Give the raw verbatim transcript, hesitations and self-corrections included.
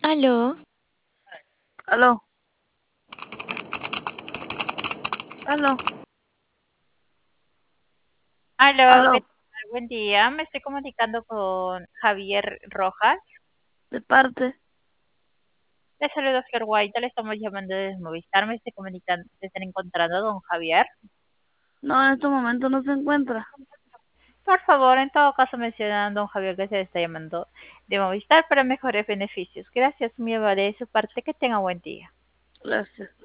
Aló, Aló, aló, Aló, ¿qué aló, tal? Buen día. Me estoy comunicando con Javier Rojas. de parte. Le saludo Flor Guaita, le estamos llamando desde Movistar. Me estoy comunicando, se están encontrando don Javier. No, en este momento no se encuentra. Por favor, en todo caso mencionan don Javier que se está llamando de Movistar para mejores beneficios. Gracias, muy amable de su parte. Que tenga buen día. Gracias.